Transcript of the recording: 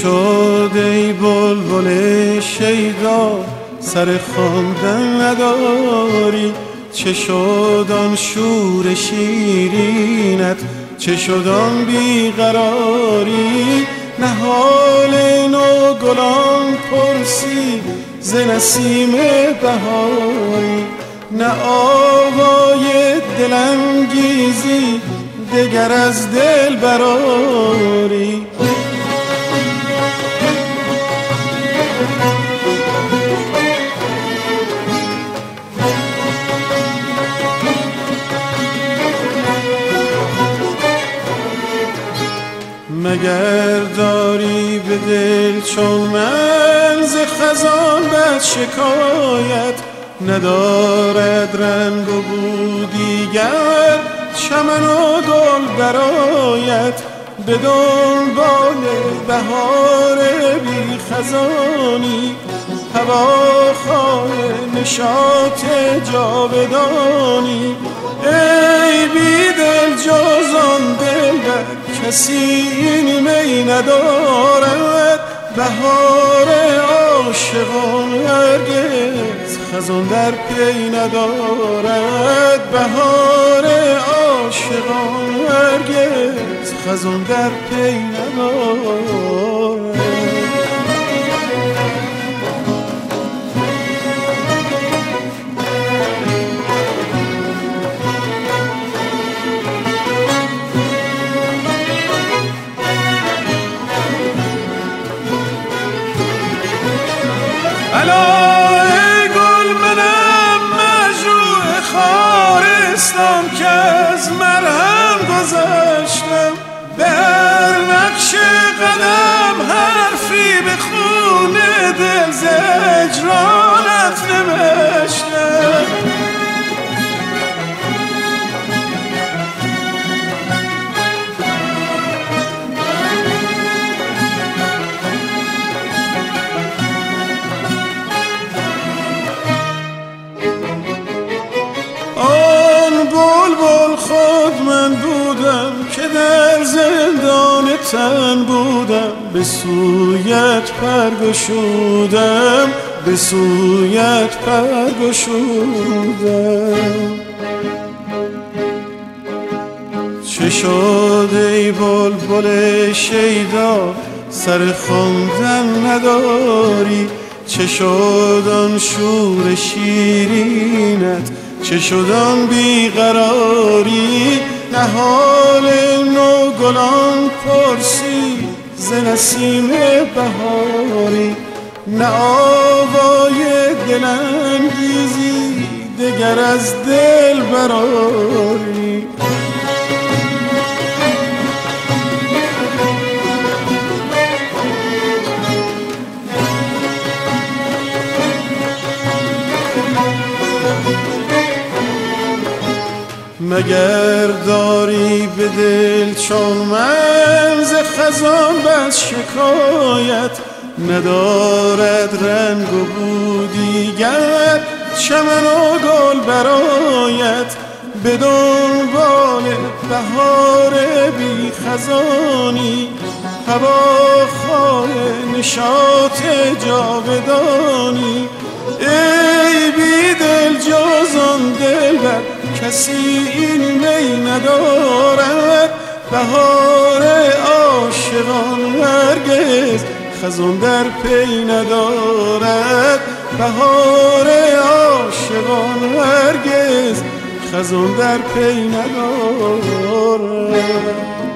شد ای بلبل شیدا سر خواندن نداری؟ چه شد آن شور شیرینت؟ چه شد آن بیقراری؟ نه حال نو گلان پرسی ز نسیم بهاری، نه آوای دلانگیزی دگر از دل براری. مگر داری به دل چون من ز خزان بد شکایت؟ ندارد رنگ و بو دیگر چمن و گل برایت، به دنبال بهار بی خزانی هواخواه نشاط جاودانی. ای بی دل جز آن دلبر کسی این می ندارد، بهار عاشقان هرگز خزان در پی ندارد، بهار عاشقان هرگز خزان در پی ندارد. ای گل منم مجروح خارستان که از مرهم گذشتم، به هر نقش قدم حرفی به خون دل ز هجرانت نوشتم. خود من بودم که در زندان تن بودم، به سویت پر گشودم، به سویت پر گشودم. چه شد ای بلبل شیدا سر خواندن نداری؟ چه شد آن شور شیرینت؟ چه شد آن بیقراری؟ نه حال نو گلان پرسی ز نسیم بهاری، نه آوای دلانگیزی دگر از دل براری. مگر داری به دل چون من ز خزان بد شکایت؟ ندارد رنگ و بو دیگر چمن و گل برایت، به دنبال بهار بی خزانی هواخواه نشاط جاودانی. ای بی دل جز آن دلبر کسی این می ندارد، بهار عاشقان هرگز خزان در پی ندارد، بهار عاشقان هرگز خزان در پی ندارد.